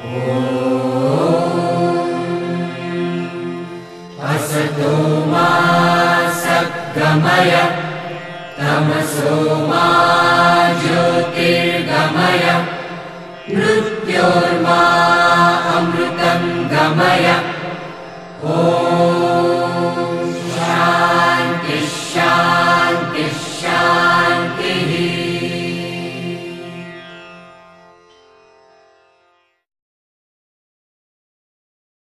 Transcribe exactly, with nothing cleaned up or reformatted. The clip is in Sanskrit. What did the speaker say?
असतो मा सद्गमय तमसो मा ज्योतिर्गमय मृत्योर्मा अमृतं गमय।